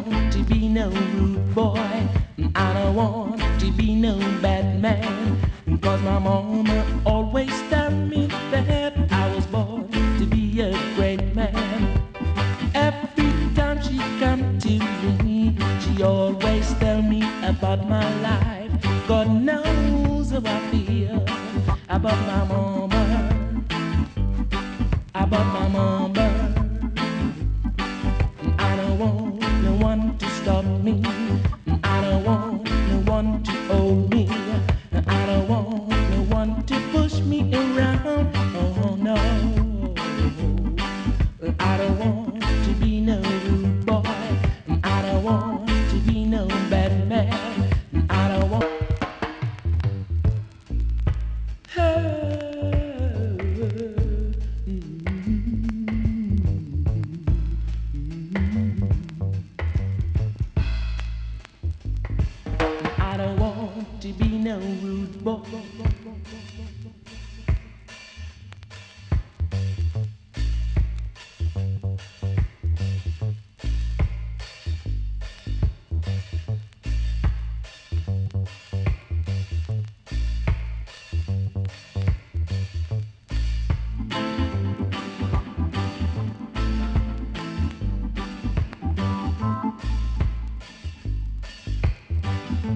want to be no rude boy. I don't want to be no bad man. Cause my mama always tell me that I was born to be a great man. Every time she come to me, she always tell me about my life. God knows how I feel about my mama, about my mama. I don't want no one to stop me. I don't want no one to hold me. I don't want no one to push me around. Oh no, I don't want to be no rude boy. I don't want to be no bad man. I don't want. I don't want to be no rude boy.